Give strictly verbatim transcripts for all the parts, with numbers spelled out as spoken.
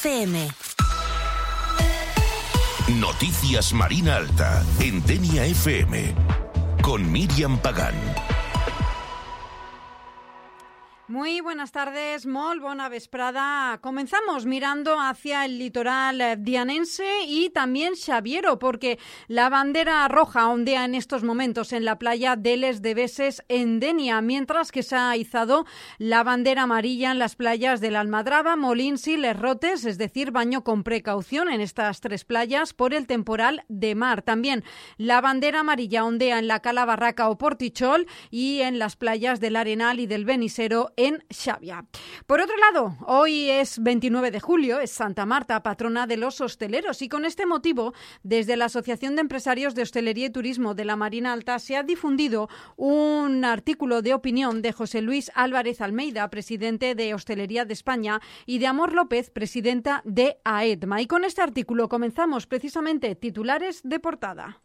F M. Noticias Marina Alta en Denia F M con Miriam Pagán. Muy buenas tardes, molt bona vesprada. Comenzamos mirando hacia el litoral dianense y también xaviero, porque la bandera roja ondea en estos momentos en la playa de Les Deveses en Denia, mientras que se ha izado la bandera amarilla en las playas de la Almadraba, Molins y Les Rotes, es decir, baño con precaución en estas tres playas por el temporal de mar. También la bandera amarilla ondea en la Cala Barraca o Portichol y en las playas del Arenal y del Benisero en Xavia. Por otro lado, hoy es veintinueve de julio, es Santa Marta, patrona de los hosteleros, y con este motivo, desde la Asociación de Empresarios de Hostelería y Turismo de la Marina Alta se ha difundido un artículo de opinión de José Luis Álvarez Almeida, presidente de Hostelería de España, y de Amor López, presidenta de AEDMA. Y con este artículo comenzamos precisamente titulares de portada.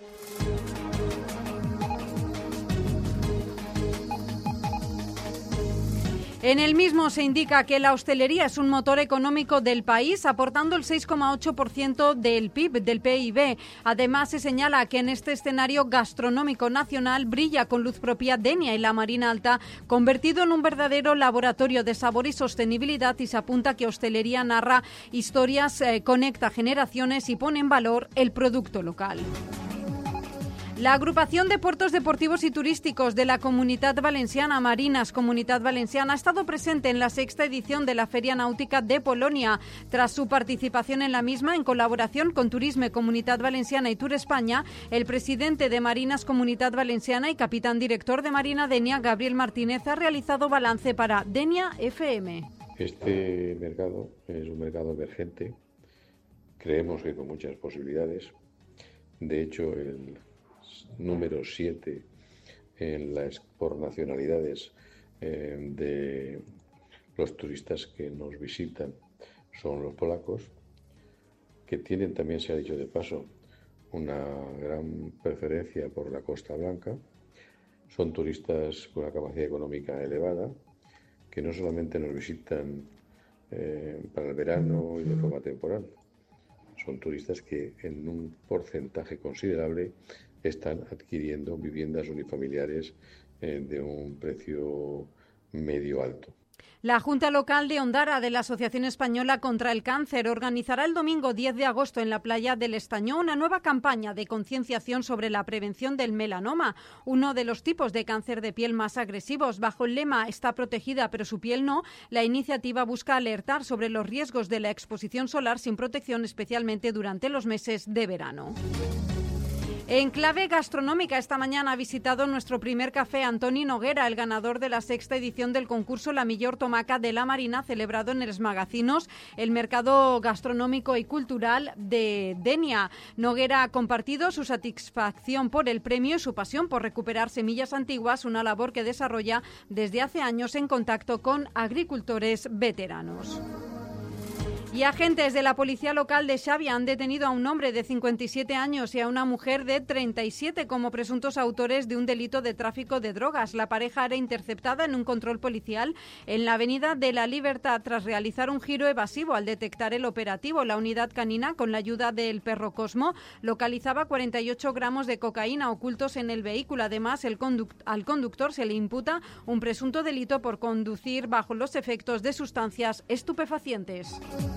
En el mismo se indica que la hostelería es un motor económico del país, aportando el seis coma ocho por ciento del P I B, del P I B. Además, se señala que en este escenario gastronómico nacional brilla con luz propia Denia y la Marina Alta, convertido en un verdadero laboratorio de sabor y sostenibilidad, y se apunta que hostelería narra historias, eh, conecta generaciones y pone en valor el producto local. La agrupación de puertos deportivos y turísticos de la Comunitat Valenciana, Marinas Comunitat Valenciana, ha estado presente en la sexta edición de la Feria Náutica de Polonia. Tras su participación en la misma, en colaboración con Turisme Comunitat Valenciana y Tour España, el presidente de Marinas Comunitat Valenciana y capitán director de Marina Denia, Gabriel Martínez, ha realizado balance para Denia F M. Este mercado es un mercado emergente, creemos que con muchas posibilidades. De hecho, el número siete en las por nacionalidades eh, de los turistas que nos visitan son los polacos, que tienen también, se ha dicho de paso, una gran preferencia por la Costa Blanca. Son turistas con una capacidad económica elevada, que no solamente nos visitan eh, para el verano y de forma temporal, son turistas que en un porcentaje considerable están adquiriendo viviendas unifamiliares eh, de un precio medio alto. La Junta Local de Ondara de la Asociación Española contra el Cáncer organizará el domingo diez de agosto en la playa del Estañó una nueva campaña de concienciación sobre la prevención del melanoma, uno de los tipos de cáncer de piel más agresivos. Bajo el lema "Está protegida pero su piel no", la iniciativa busca alertar sobre los riesgos de la exposición solar sin protección, especialmente durante los meses de verano. En clave gastronómica, esta mañana ha visitado nuestro primer café Antoni Noguera, el ganador de la sexta edición del concurso La Millor Tomaca de la Marina, celebrado en Els Magazinos, el mercado gastronómico y cultural de Denia. Noguera ha compartido su satisfacción por el premio y su pasión por recuperar semillas antiguas, una labor que desarrolla desde hace años en contacto con agricultores veteranos. Y agentes de la policía local de Xavia han detenido a un hombre de cincuenta y siete años y a una mujer de treinta y siete como presuntos autores de un delito de tráfico de drogas. La pareja era interceptada en un control policial en la Avenida de la Libertad tras realizar un giro evasivo. Al detectar el operativo, la unidad canina, con la ayuda del perro Cosmo, localizaba cuarenta y ocho gramos de cocaína ocultos en el vehículo. Además, el conduct- al conductor se le imputa un presunto delito por conducir bajo los efectos de sustancias estupefacientes.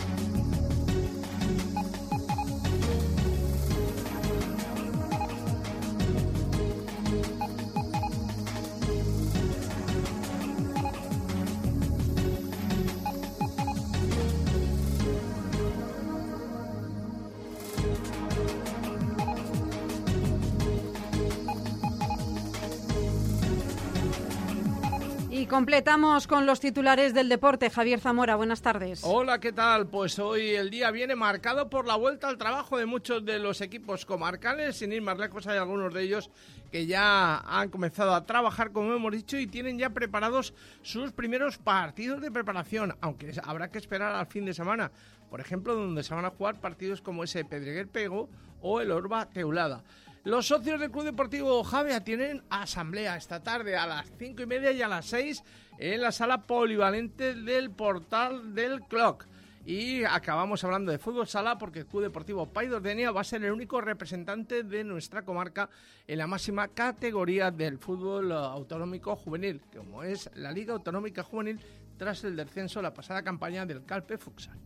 Y completamos con los titulares del deporte. Javier Zamora, buenas tardes. Hola, ¿qué tal? Pues hoy el día viene marcado por la vuelta al trabajo de muchos de los equipos comarcales. Sin ir más lejos, hay algunos de ellos que ya han comenzado a trabajar, como hemos dicho, y tienen ya preparados sus primeros partidos de preparación, aunque habrá que esperar al fin de semana. Por ejemplo, donde se van a jugar partidos como ese Pedreguer Pego o el Orba Teulada. Los socios del Club Deportivo Javea tienen asamblea esta tarde a las cinco y media y a las seis en la sala polivalente del Portal del Cloc. Y acabamos hablando de fútbol sala porque el Club Deportivo Paidós de Denia va a ser el único representante de nuestra comarca en la máxima categoría del fútbol autonómico juvenil, como es la Liga Autonómica Juvenil, tras el descenso la pasada campaña del Calpe Futsal.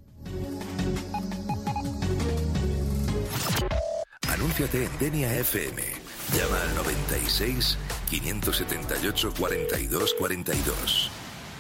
Anúnciate en Denia F M. Llama al noventa y seis, quinientos setenta y ocho, cuarenta y dos cuarenta y dos.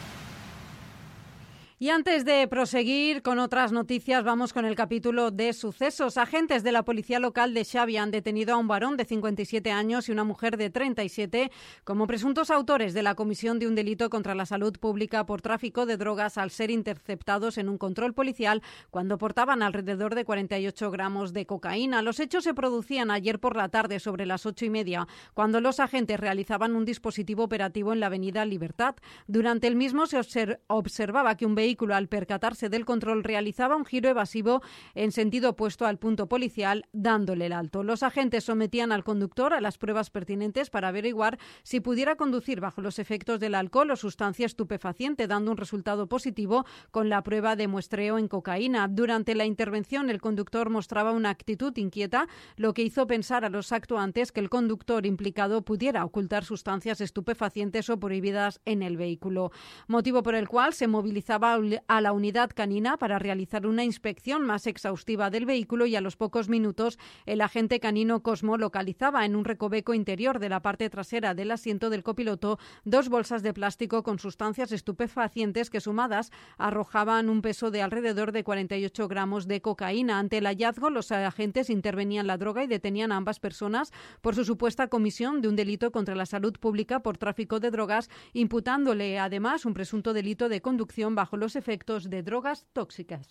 Y antes de proseguir con otras noticias, vamos con el capítulo de sucesos. Agentes de la policía local de Xavia han detenido a un varón de cincuenta y siete años y una mujer de treinta y siete como presuntos autores de la comisión de un delito contra la salud pública por tráfico de drogas al ser interceptados en un control policial cuando portaban alrededor de cuarenta y ocho gramos de cocaína. Los hechos se producían ayer por la tarde sobre las ocho y media, cuando los agentes realizaban un dispositivo operativo en la avenida Libertad. Durante el mismo se observ- observaba que un vehículo vehículo, al percatarse del control, realizaba un giro evasivo en sentido opuesto al punto policial, dándole el alto. Los agentes sometían al conductor a las pruebas pertinentes para averiguar si pudiera conducir bajo los efectos del alcohol o sustancia estupefaciente, dando un resultado positivo con la prueba de muestreo en cocaína. Durante la intervención, el conductor mostraba una actitud inquieta, lo que hizo pensar a los actuantes que el conductor implicado pudiera ocultar sustancias estupefacientes o prohibidas en el vehículo, motivo por el cual se movilizaba a la unidad canina para realizar una inspección más exhaustiva del vehículo, y a los pocos minutos el agente canino Cosmo localizaba en un recoveco interior de la parte trasera del asiento del copiloto dos bolsas de plástico con sustancias estupefacientes que, sumadas, arrojaban un peso de alrededor de cuarenta y ocho gramos de cocaína. Ante el hallazgo, los agentes intervenían la droga y detenían a ambas personas por su supuesta comisión de un delito contra la salud pública por tráfico de drogas, imputándole además un presunto delito de conducción bajo los efectos de drogas tóxicas.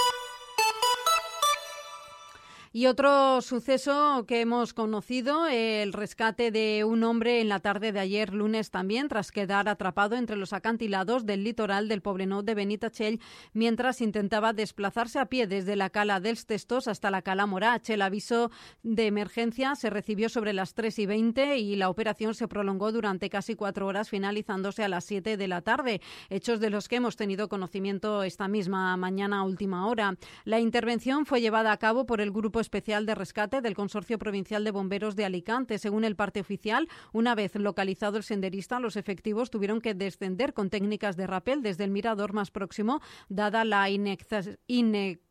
Y otro suceso que hemos conocido, el rescate de un hombre en la tarde de ayer lunes también, tras quedar atrapado entre los acantilados del litoral del Poblenou de Benitatxell mientras intentaba desplazarse a pie desde la cala dels Testos hasta la cala Morach. El aviso de emergencia se recibió sobre las tres y veinte y la operación se prolongó durante casi cuatro horas, finalizándose a las siete de la tarde, hechos de los que hemos tenido conocimiento esta misma mañana a última hora. La intervención fue llevada a cabo por el Grupo Especial de Rescate del Consorcio Provincial de Bomberos de Alicante. Según el parte oficial, una vez localizado el senderista, los efectivos tuvieron que descender con técnicas de rapel desde el mirador más próximo, dada la inex- inex-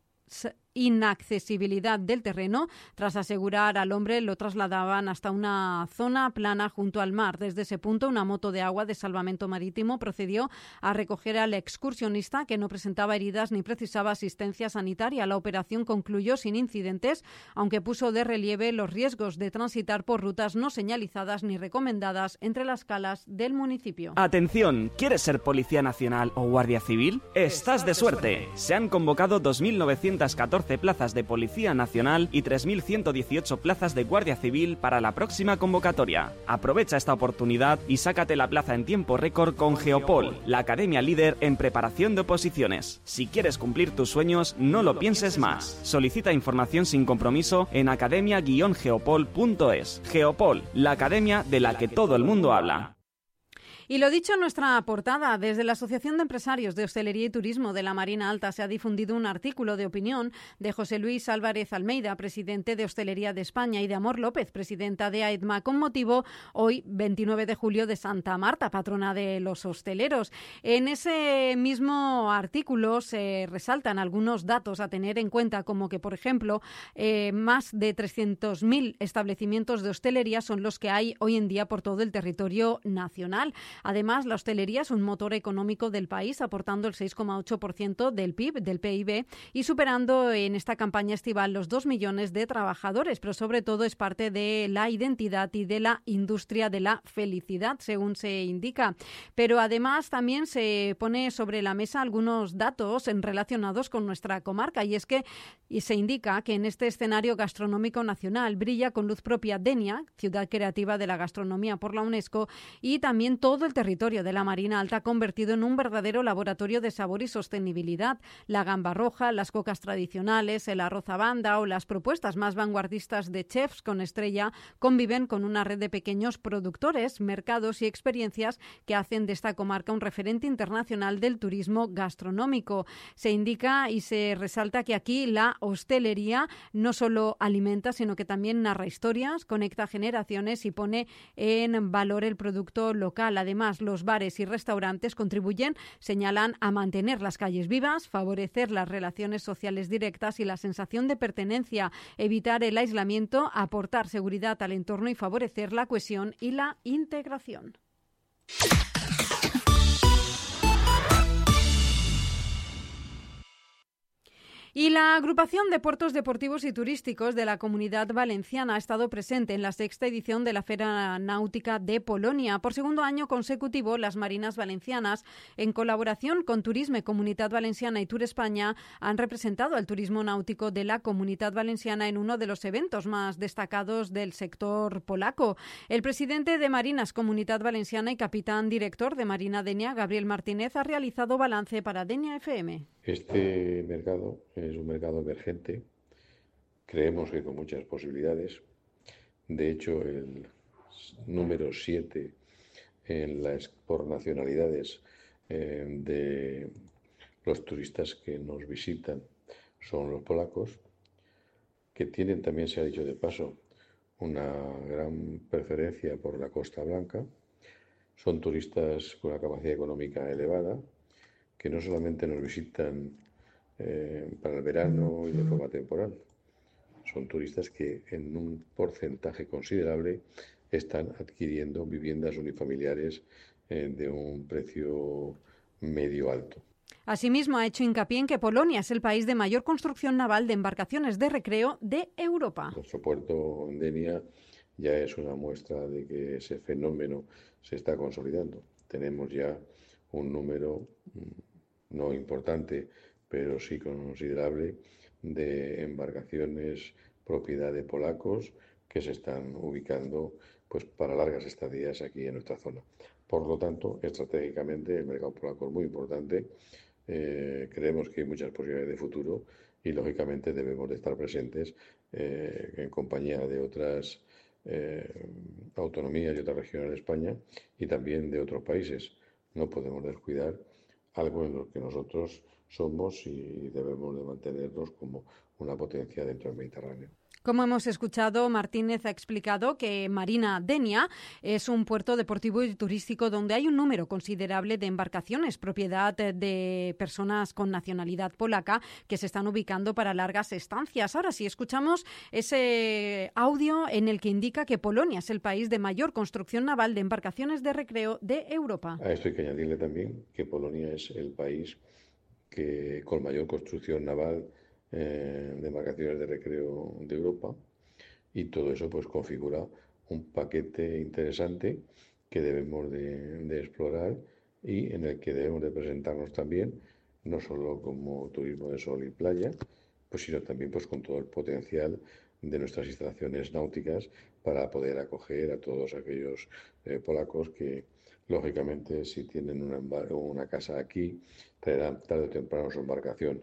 inaccesibilidad del terreno. Tras asegurar al hombre, lo trasladaban hasta una zona plana junto al mar. Desde ese punto, una moto de agua de salvamento marítimo procedió a recoger al excursionista, que no presentaba heridas ni precisaba asistencia sanitaria. La operación concluyó sin incidentes, aunque puso de relieve los riesgos de transitar por rutas no señalizadas ni recomendadas entre las calas del municipio. Atención, ¿quieres ser Policía Nacional o Guardia Civil? Estás de suerte. Se han convocado dos mil novecientas catorce plazas de Policía Nacional y tres mil ciento dieciocho plazas de Guardia Civil para la próxima convocatoria. Aprovecha esta oportunidad y sácate la plaza en tiempo récord con Geopol, la academia líder en preparación de oposiciones. Si quieres cumplir tus sueños, no lo pienses más. Solicita información sin compromiso en academia guion geopol punto es. Geopol, la academia de la que todo el mundo habla. Y lo dicho en nuestra portada, desde la Asociación de Empresarios de Hostelería y Turismo de la Marina Alta se ha difundido un artículo de opinión de José Luis Álvarez Almeida, presidente de Hostelería de España, y de Amor López, presidenta de AEDMA, con motivo hoy, veintinueve de julio, de Santa Marta, patrona de los hosteleros. En ese mismo artículo se resaltan algunos datos a tener en cuenta, como que, por ejemplo, eh, más de trescientos mil establecimientos de hostelería son los que hay hoy en día por todo el territorio nacional. Además, la hostelería es un motor económico del país, aportando el seis coma ocho por ciento del P I B, del P I B, y superando en esta campaña estival los dos millones de trabajadores, pero sobre todo es parte de la identidad y de la industria de la felicidad, según se indica. Pero además también se pone sobre la mesa algunos datos relacionados con nuestra comarca, y es que y se indica que en este escenario gastronómico nacional brilla con luz propia Denia, ciudad creativa de la gastronomía por la UNESCO, y también todo todo el territorio de la Marina Alta, convertido en un verdadero laboratorio de sabor y sostenibilidad. La gamba roja, las cocas tradicionales, el arroz a banda o las propuestas más vanguardistas de chefs con estrella conviven con una red de pequeños productores, mercados y experiencias que hacen de esta comarca un referente internacional del turismo gastronómico. Se indica y se resalta que aquí la hostelería no solo alimenta, sino que también narra historias, conecta generaciones y pone en valor el producto local. Además, los bares y restaurantes contribuyen, señalan, a mantener las calles vivas, favorecer las relaciones sociales directas y la sensación de pertenencia, evitar el aislamiento, aportar seguridad al entorno y favorecer la cohesión y la integración. Y la Agrupación de Puertos Deportivos y Turísticos de la Comunidad Valenciana ha estado presente en la sexta edición de la Feria Náutica de Polonia. Por segundo año consecutivo, las Marinas Valencianas, en colaboración con Turisme, Comunitat Valenciana y Tour España, han representado al turismo náutico de la Comunidad Valenciana en uno de los eventos más destacados del sector polaco. El presidente de Marinas Comunidad Valenciana y capitán director de Marina Denia, Gabriel Martínez, ha realizado balance para Denia F M. Este mercado es un mercado emergente, creemos que con muchas posibilidades. De hecho, el número siete en las, por nacionalidades eh, de los turistas que nos visitan son los polacos, que tienen también, se ha dicho de paso, una gran preferencia por la Costa Blanca. Son turistas con una capacidad económica elevada, que no solamente nos visitan eh, para el verano y de forma temporal, son turistas que en un porcentaje considerable están adquiriendo viviendas unifamiliares eh, de un precio medio alto. Asimismo, ha hecho hincapié en que Polonia es el país de mayor construcción naval de embarcaciones de recreo de Europa. Nuestro puerto en Denia ya es una muestra de que ese fenómeno se está consolidando. Tenemos ya un número no importante, pero sí considerable, de embarcaciones propiedad de polacos que se están ubicando pues para largas estadías aquí en nuestra zona. Por lo tanto, estratégicamente el mercado polaco es muy importante. Eh, creemos que hay muchas posibilidades de futuro y lógicamente debemos de estar presentes eh, en compañía de otras eh, autonomías y otras regiones de España y también de otros países. No podemos descuidar algo en lo que nosotros somos y debemos de mantenernos como una potencia dentro del Mediterráneo. Como hemos escuchado, Martínez ha explicado que Marina Denia es un puerto deportivo y turístico donde hay un número considerable de embarcaciones, propiedad de personas con nacionalidad polaca, que se están ubicando para largas estancias. Ahora sí, escuchamos ese audio en el que indica que Polonia es el país de mayor construcción naval de embarcaciones de recreo de Europa. A esto hay que añadirle también que Polonia es el país que con mayor construcción naval Eh, de embarcaciones de recreo de Europa, y todo eso pues configura un paquete interesante que debemos de, de explorar y en el que debemos de presentarnos también, no solo como turismo de sol y playa, pues sino también pues con todo el potencial de nuestras instalaciones náuticas para poder acoger a todos aquellos eh, polacos que lógicamente si tienen una, una casa aquí traerán tarde o temprano su embarcación.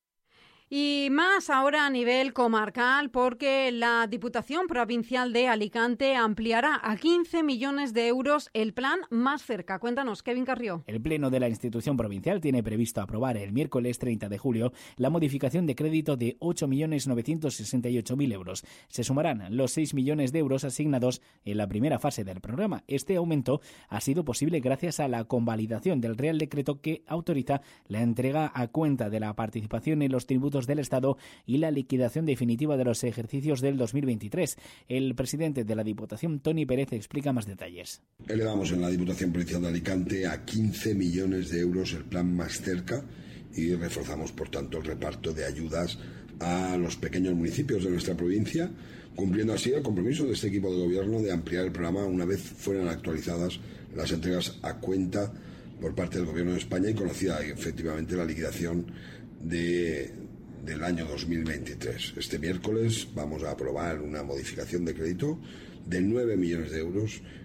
Y más ahora a nivel comarcal, porque la Diputación Provincial de Alicante ampliará a quince millones de euros el plan Más Cerca. Cuéntanos, Kevin Carrió. El Pleno de la institución provincial tiene previsto aprobar el miércoles treinta de julio la modificación de crédito de ocho millones novecientos sesenta y ocho mil euros. Se sumarán los seis millones de euros asignados en la primera fase del programa. Este aumento ha sido posible gracias a la convalidación del Real Decreto que autoriza la entrega a cuenta de la participación en los tributos del Estado y la liquidación definitiva de los ejercicios del dos mil veintitrés. El presidente de la Diputación, Toni Pérez, explica más detalles. Elevamos en la Diputación Provincial de Alicante a quince millones de euros el plan Más Cerca y reforzamos, por tanto, el reparto de ayudas a los pequeños municipios de nuestra provincia, cumpliendo así el compromiso de este equipo de gobierno de ampliar el programa una vez fueran actualizadas las entregas a cuenta por parte del Gobierno de España y conocida efectivamente la liquidación de del año dos mil veintitrés. Este miércoles vamos a aprobar una modificación de crédito de nueve millones de euros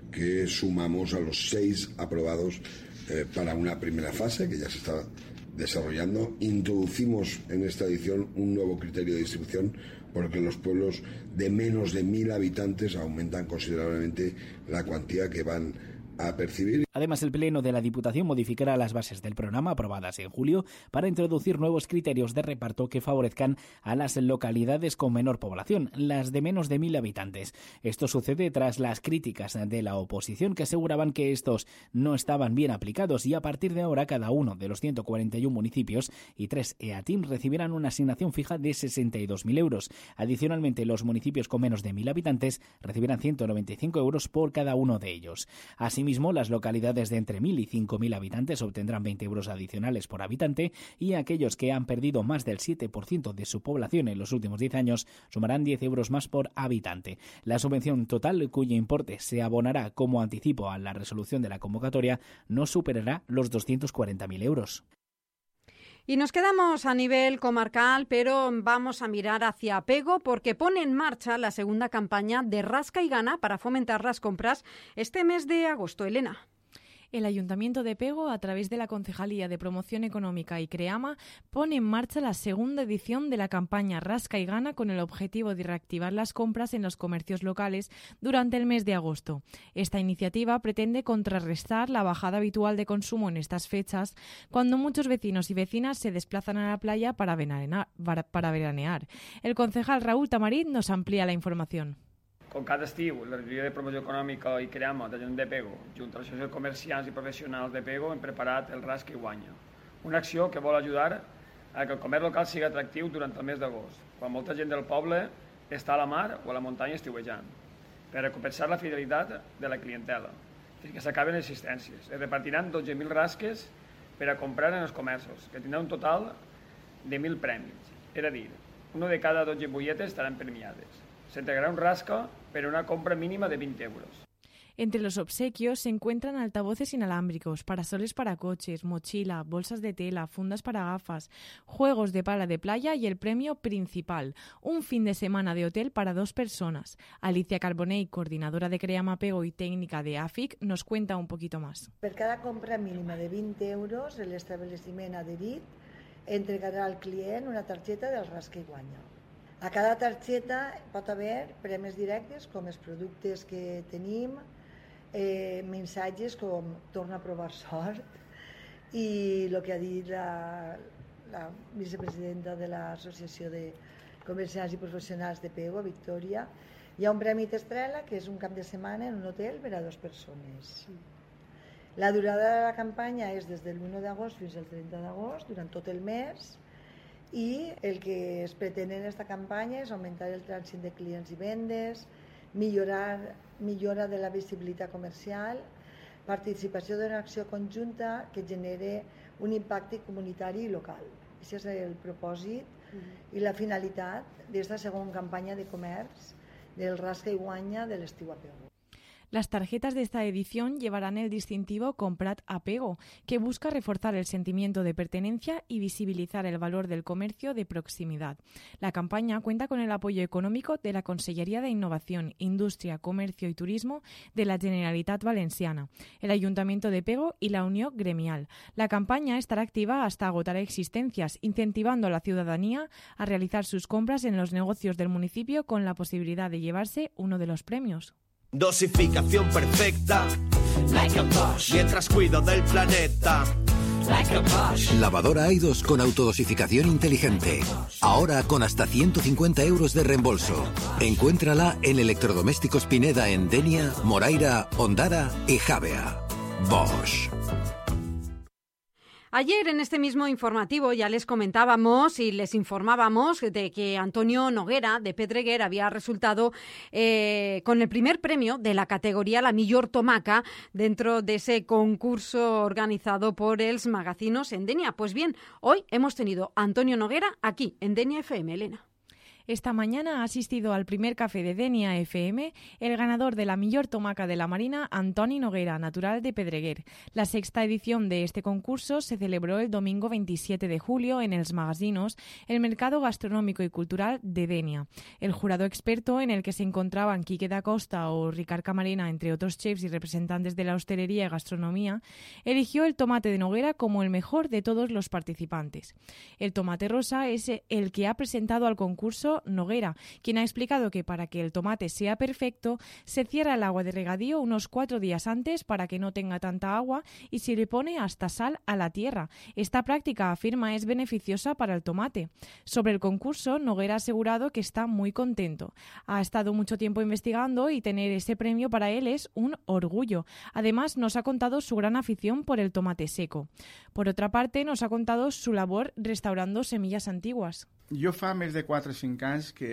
que sumamos a los seis aprobados eh, para una primera fase que ya se está desarrollando. Introducimos en esta edición un nuevo criterio de distribución porque los pueblos de menos de mil habitantes aumentan considerablemente la cuantía que van a percibir. Además, el Pleno de la Diputación modificará las bases del programa aprobadas en julio para introducir nuevos criterios de reparto que favorezcan a las localidades con menor población, las de menos de mil habitantes. Esto sucede tras las críticas de la oposición que aseguraban que estos no estaban bien aplicados y a partir de ahora cada uno de los ciento cuarenta y uno municipios y tres EATIM recibirán una asignación fija de sesenta y dos mil euros. Adicionalmente, los municipios con menos de mil habitantes recibirán ciento noventa y cinco euros por cada uno de ellos. Asimismo, Asimismo, las localidades de entre mil y cinco mil habitantes obtendrán veinte euros adicionales por habitante y aquellos que han perdido más del siete por ciento de su población en los últimos diez años sumarán diez euros más por habitante. La subvención total, cuyo importe se abonará como anticipo a la resolución de la convocatoria, no superará los doscientos cuarenta mil euros. Y nos quedamos a nivel comarcal, pero vamos a mirar hacia Pego porque pone en marcha la segunda campaña de Rasca y Gana para fomentar las compras este mes de agosto. Elena. El Ayuntamiento de Pego, a través de la Concejalía de Promoción Económica y CREAMA, pone en marcha la segunda edición de la campaña Rasca y Gana con el objetivo de reactivar las compras en los comercios locales durante el mes de agosto. Esta iniciativa pretende contrarrestar la bajada habitual de consumo en estas fechas, cuando muchos vecinos y vecinas se desplazan a la playa para veranear. Para veranear. El concejal Raúl Tamarit nos amplía la información. Com cada estiu, la regidoria de promoció econòmica i CREAMA de de Pego, junt a l'associació de comerciants i professionals de Pego, hem preparat el Rasca i Guanya. Una acció que vol ajudar a que el comerç local sigui atractiu durant el mes d'agost, quan molta gent del poble està a la mar o a la muntanya estiuejant, per a compensar la fidelitat de la clientela, fins que s'acaben les assistències. Es repartiran dotze mil rasques per a comprar en els comerços, que tindrà un total de mil premis. És a dir, una de cada dotze bolletes estaran premiades. Se entregará un rasca, pero una compra mínima de veinte euros. Entre los obsequios se encuentran altavoces inalámbricos, parasoles para coches, mochila, bolsas de tela, fundas para gafas, juegos de pala de playa y el premio principal, un fin de semana de hotel para dos personas. Alicia Carbonell, coordinadora de CREAMA Pego y técnica de A F I C, nos cuenta un poquito más. Per cada compra mínima de veinte euros, el estableciment adherit entregarà al client una targeta del Rasca i Guanya. A cada targeta pot haver premis directes com els productes que tenim, eh, missatges com torna a provar sort i el que ha dit la, la vicepresidenta de l'Associació de Comerciants i Professionals de Pego, Victòria, hi ha un premi Testrela que és un cap de setmana en un hotel per a dues persones. La durada de la campanya és des del l'u d'agost fins al trenta d'agost, durant tot el mes, i el que es pretén en aquesta campanya és augmentar el trànsit de clients i vendes, millorar millora de la visibilitat comercial, participació d'una acció conjunta que genere un impacte comunitari i local. Aquest és el propòsit mm-hmm. i la finalitat d'esta segona campanya de comerç del Rasca i Guanya de l'estiu a Pego. Las tarjetas de esta edición llevarán el distintivo Comprad a Pego, que busca reforzar el sentimiento de pertenencia y visibilizar el valor del comercio de proximidad. La campaña cuenta con el apoyo económico de la Consellería de Innovación, Industria, Comercio y Turismo de la Generalitat Valenciana, el Ayuntamiento de Pego y la Unión Gremial. La campaña estará activa hasta agotar existencias, incentivando a la ciudadanía a realizar sus compras en los negocios del municipio con la posibilidad de llevarse uno de los premios. Dosificación perfecta, like a Bosch. Mientras cuido del planeta, like a Bosch. Lavadora Aidos con autodosificación inteligente. Ahora con hasta ciento cincuenta euros de reembolso. Encuéntrala en Electrodomésticos Pineda en Denia, Moraira, Ondara y Javea. Bosch. Ayer en este mismo informativo ya les comentábamos y les informábamos de que Antonio Noguera de Pedreguer había resultado eh, con el primer premio de la categoría La Millor Tomaca dentro de ese concurso organizado por Els Magazinos en Denia. Pues bien, hoy hemos tenido a Antonio Noguera aquí en Denia F M, Elena. Esta mañana ha asistido al primer café de Denia F M el ganador de la Millor Tomaca de la Marina, Antoni Noguera, natural de Pedreguer. La sexta edición de este concurso se celebró el domingo veintisiete de julio en Els Magasinos, el mercado gastronómico y cultural de Denia. El jurado experto, en el que se encontraban Quique da Costa o Ricard Camarena, entre otros chefs y representantes de la hostelería y gastronomía, eligió el tomate de Noguera como el mejor de todos los participantes. El tomate rosa es el que ha presentado al concurso Noguera, quien ha explicado que para que el tomate sea perfecto, se cierra el agua de regadío unos cuatro días antes para que no tenga tanta agua y se le pone hasta sal a la tierra. Esta práctica, afirma, es beneficiosa para el tomate. Sobre el concurso, Noguera ha asegurado que está muy contento. Ha estado mucho tiempo investigando y tener ese premio para él es un orgullo. Además, nos ha contado su gran afición por el tomate seco. Por otra parte, nos ha contado su labor restaurando semillas antiguas. Jo fa més de quatre o cinc anys que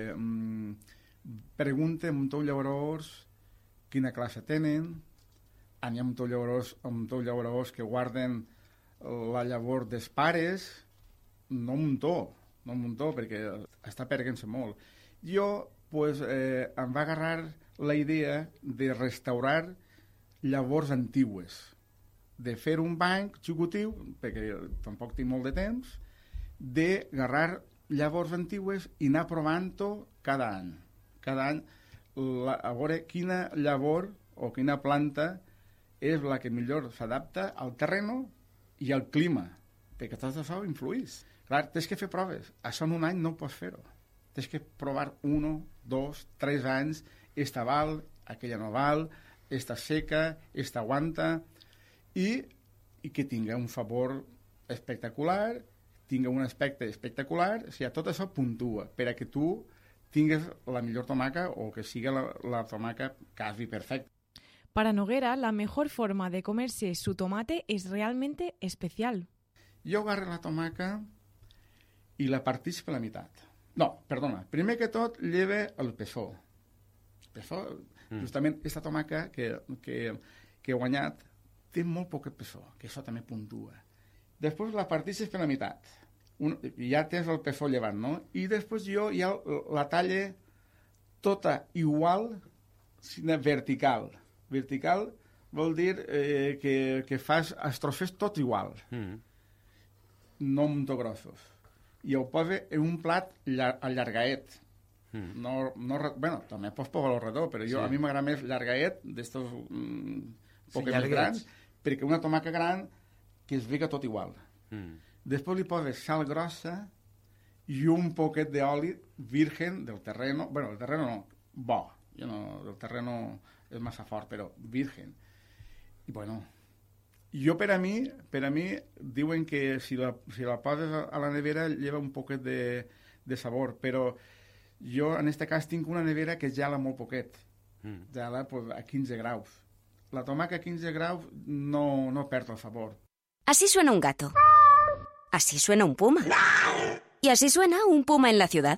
mm, pregunte amb tots llauradors quina classe tenen. N'hi ha amb tots llauradors, amb tots llauradors que guarden la llavor dels pares, no un muntó, no un muntó, perquè està perdent-se molt. Jo pues, eh, em va agarrar la idea de restaurar llavors antigues, de fer un banc xicotiu, perquè tampoc tinc molt de temps, d'agarrar llavors antigues i anar provant-ho cada any. Cada any la, a veure quina llavor o quina planta és la que millor s'adapta al terreno i al clima, perquè tot això influeix. Clar, tens que fer proves. Això en un any no pots fer-ho. Tens que provar un, dos, tres anys, esta val, aquella no val, esta seca, esta aguanta, i, i que tinga un sabor espectacular, tinga un aspecte espectacular, o sigui, tot això puntua per a que tu tingues la millor tomaca o que siga la, la tomaca quasi perfecta. Para Noguera, la mejor forma de comerse su tomate es realmente especial. Jo agarro la tomaca i la partix per la meitat. No, perdona, primer que tot lleve el pessó. El pessó, mm. justament, aquesta tomaca que, que, que he guanyat té molt poc pessó, que això també puntua. Després la partixes per la meitat. Un, ja tens el pessó llevant, no? I després jo ja la talle tota igual, sinó vertical. Vertical vol dir eh, que, que fas els trossos tot igual. Mm. No molt grossos. I ho posa en un plat llar allargaet. Mm. No, no, bueno, també pots posar-lo redó, però jo, sí. a mi m'agrada més llargaet, d'estos mm, poc sí, més grans, perquè una tomaca gran que es vega tot igual. Mm. Després li poses sal grossa i un poquet d'oli virgen del terreno, bueno, del terreno no, bo, jo no, del terreno és massa fort, però virgen. I bueno, jo per a mi, per a mi diuen que si la, si la poses a la nevera lleva un poquet de, de sabor, però jo en aquest cas tinc una nevera que gela molt poquet, mm. gela pues, a quinze graus. La tomaca a quinze graus no, no perd el sabor. Así suena un gato. Así suena un puma. Y así suena un puma en la ciudad.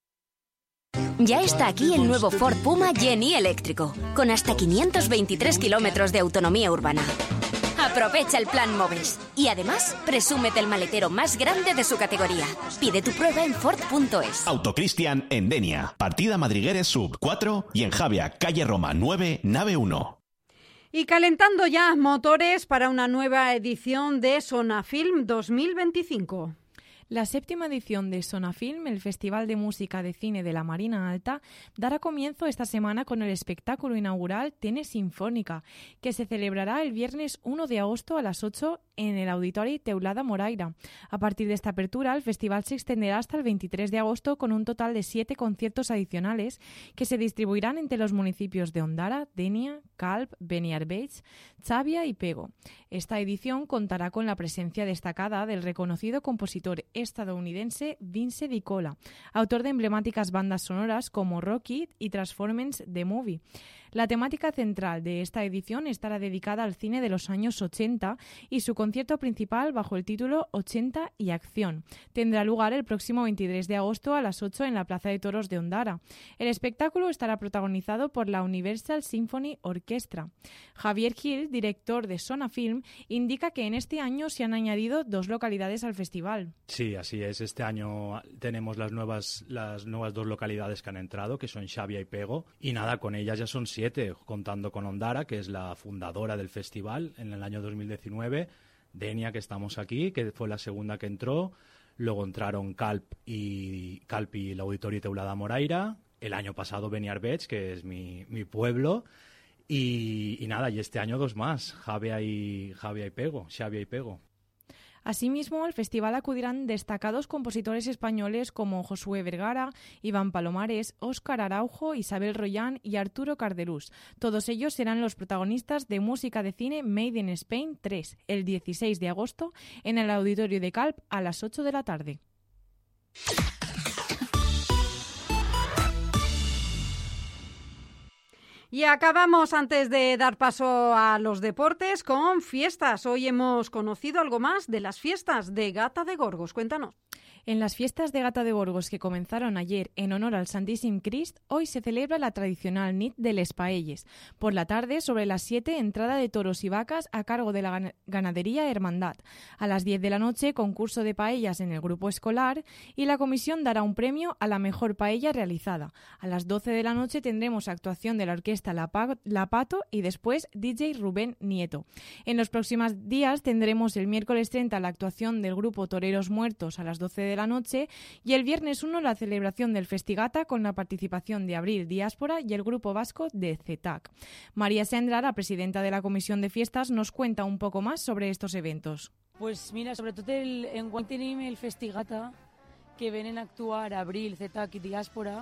Ya está aquí el nuevo Ford Puma Genie eléctrico, con hasta quinientos veintitrés kilómetros de autonomía urbana. Aprovecha el plan Moves y además presúmete el maletero más grande de su categoría. Pide tu prueba en Ford punto es. Autocristian en Denia, partida Madrigueres Sub cuatro y en Javia, calle Roma nueve, nave uno. Y calentando ya motores para una nueva edición de Sonafilm dos mil veinticinco. La séptima edición de Sonafilm, el Festival de Música de Cine de la Marina Alta, dará comienzo esta semana con el espectáculo inaugural Tene Sinfónica, que se celebrará el viernes uno de agosto a las ocho en el Auditori Teulada Moraira. A partir de esta apertura, el festival se extenderá hasta el veintitrés de agosto con un total de siete conciertos adicionales que se distribuirán entre los municipios de Ondara, Denia, Calp, Beniarbeig, Xàbia y Pego. Esta edición contará con la presencia destacada del reconocido compositor estadounidense Vince Di Cola, autor de emblemáticas bandas sonoras como Rocky y Transformers The Movie. La temática central de esta edición estará dedicada al cine de los años ochenta y su concierto principal, bajo el título ochenta y acción, tendrá lugar el próximo veintitrés de agosto a las ocho en la Plaza de Toros de Ondara. El espectáculo estará protagonizado por la Universal Symphony Orchestra. Javier Gil, director de Sona Film, indica que en este año se han añadido dos localidades al festival. Sí, así es. Este año tenemos las nuevas, las nuevas dos localidades que han entrado, que son Xavia y Pego, y nada, con ellas ya son siete, contando con Ondara, que es la fundadora del festival en el año dos mil diecinueve, Denia, que estamos aquí, que fue la segunda que entró, luego entraron Calp y, Calp y el Auditorio Teulada Moraira, el año pasado Beniarbeig, que es mi, mi pueblo, y, y nada, y este año dos más, Xavia y, Xavia y Pego, Xavia y Pego. Asimismo, al festival acudirán destacados compositores españoles como Josué Vergara, Iván Palomares, Óscar Araujo, Isabel Royán y Arturo Cardelús. Todos ellos serán los protagonistas de Música de Cine Made in Spain tres, el dieciséis de agosto, en el Auditorio de Calp a las ocho de la tarde. Y acabamos, antes de dar paso a los deportes, con fiestas. Hoy hemos conocido algo más de las fiestas de Gata de Gorgos. Cuéntanos. En las fiestas de Gata de Gorgos, que comenzaron ayer en honor al Santíssim Crist, hoy se celebra la tradicional nit de les Paelles. Por la tarde, sobre las siete, entrada de toros y vacas a cargo de la ganadería Hermandad. A las diez de la noche, concurso de paellas en el grupo escolar y la comisión dará un premio a la mejor paella realizada. A las doce de la noche tendremos actuación de la orquesta La, pa- La Pato y después D J Rubén Nieto. En los próximos días tendremos el miércoles treinta la actuación del grupo Toreros Muertos a las doce de la noche y el viernes uno la celebración del Festigata con la participación de Abril Diáspora y el grupo vasco de C E T A C. María Sendra, la presidenta de la Comisión de Fiestas, nos cuenta un poco más sobre estos eventos. Pues mira, sobretot el, enguany tenim el Festigata, que venen a actuar Abril, C E T A C i Diàspora.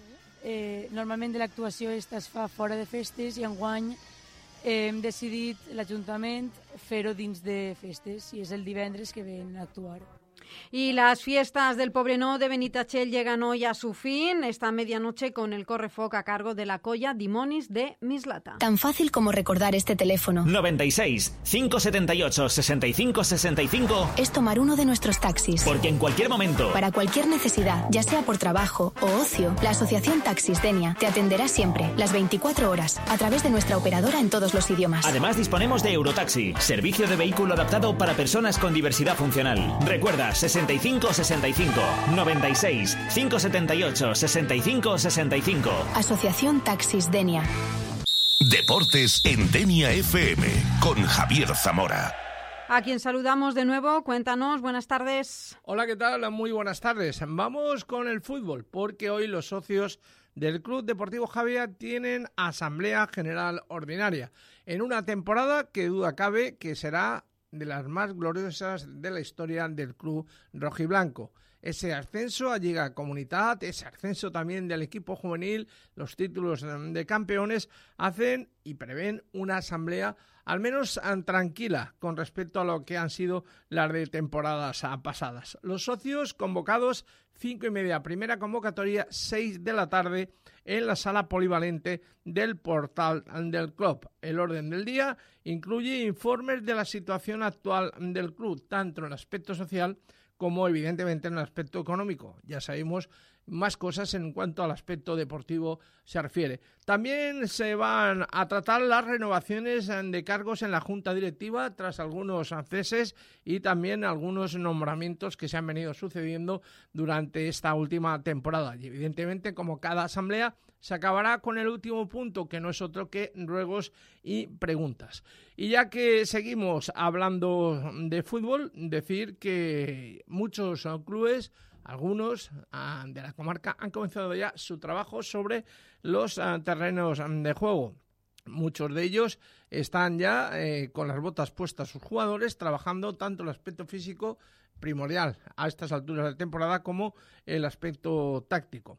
Eh, normalment l'actuació esta es fa fora de festes i enguany eh, hem decidit l'Ajuntament fer-ho dins de festes i és el divendres que venen a actuar. Y las fiestas del Poblenou de Benitatxell llegan hoy a su fin, esta medianoche con el correfoc a cargo de la Colla Dimonis de Mislata. Tan fácil como recordar este teléfono. noventa y seis, cinco setenta y ocho, sesenta y cinco sesenta y cinco. Es tomar uno de nuestros taxis. Porque en cualquier momento, para cualquier necesidad, ya sea por trabajo o ocio, la Asociación Taxis Denia te atenderá siempre, las veinticuatro horas, a través de nuestra operadora en todos los idiomas. Además disponemos de Eurotaxi, servicio de vehículo adaptado para personas con diversidad funcional. Recuerda, sesenta y cinco sesenta y cinco, noventa y seis, cinco setenta y ocho, sesenta y cinco sesenta y cinco. Asociación Taxis Denia. Deportes en Denia F M con Javier Zamora. A quien saludamos de nuevo, cuéntanos, buenas tardes. Hola, ¿qué tal? Muy buenas tardes. Vamos con el fútbol, porque hoy los socios del Club Deportivo Xavia tienen Asamblea General Ordinaria, en una temporada que duda cabe que será de las más gloriosas de la historia del club rojiblanco. Ese ascenso a Lliga Comunitat, ese ascenso también del equipo juvenil, los títulos de campeones, hacen y prevén una asamblea al menos tranquila con respecto a lo que han sido las de temporadas pasadas. Los socios convocados, cinco y media, primera convocatoria, seis de la tarde, en la sala polivalente del portal del club. El orden del día incluye informes de la situación actual del club, tanto en el aspecto social como evidentemente en el aspecto económico. Ya sabemos más cosas en cuanto al aspecto deportivo se refiere. También se van a tratar las renovaciones de cargos en la Junta Directiva tras algunos ceses y también algunos nombramientos que se han venido sucediendo durante esta última temporada. Y evidentemente, como cada asamblea, se acabará con el último punto, que no es otro que ruegos y preguntas. Y ya que seguimos hablando de fútbol, decir que muchos clubes, algunos uh, de la comarca, han comenzado ya su trabajo sobre los uh, terrenos de juego. Muchos de ellos están ya eh, con las botas puestas sus jugadores, trabajando tanto el aspecto físico, primordial a estas alturas de temporada, como el aspecto táctico.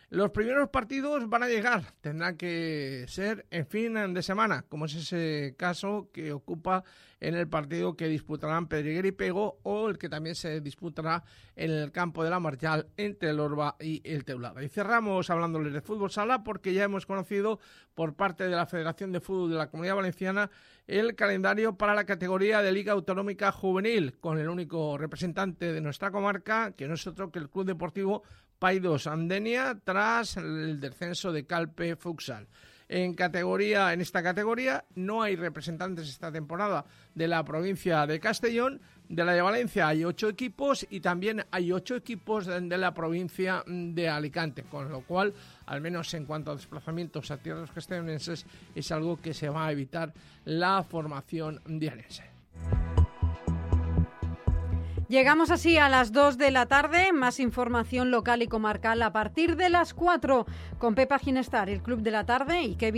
Los primeros partidos van a llegar, tendrán que ser en fin de semana, como es ese caso que ocupa en el partido que disputarán Pedreguer y Pego, o el que también se disputará en el campo de la Marchal entre el Orba y el Teulada. Y cerramos hablándoles de fútbol sala, porque ya hemos conocido por parte de la Federación de Fútbol de la Comunidad Valenciana el calendario para la categoría de Liga Autonómica Juvenil, con el único representante de nuestra comarca, que no es otro que el Club Deportivo Paidós Andenia, tras el descenso de Calpe Futsal. En categoría, en esta categoría no hay representantes esta temporada de la provincia de Castellón. De la de Valencia hay ocho equipos y también hay ocho equipos de, de la provincia de Alicante, con lo cual, al menos en cuanto a desplazamientos a tierras castellonenses, es algo que se va a evitar la formación dianense. Llegamos así a las dos de la tarde, más información local y comarcal a partir de las cuatro con Pepa Ginestar, el Club de la Tarde, y Kevin